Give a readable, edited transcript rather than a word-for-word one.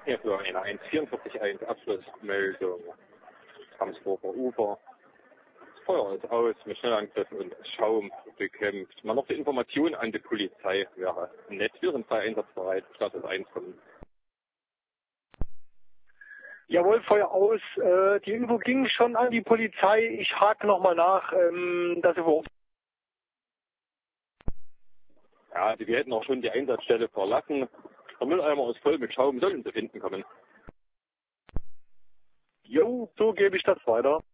Hier für eine 144.1 Abschlussmeldung. Ramsburger Ufer. Das Feuer ist aus mit Schnellangriffen und Schaum bekämpft. Man noch die Information an die Polizei wäre nett. Wir sind frei einsatzbereit. Status 1 von. Jawohl, Feuer aus. Die Info ging schon an die Polizei. Ich hake nochmal nach, dass überhaupt. Ja, wir hätten auch schon die Einsatzstelle verlassen. Der Mülleimer ist voll mit Schaum, sollen zu finden kommen. Jo, so gebe ich das weiter.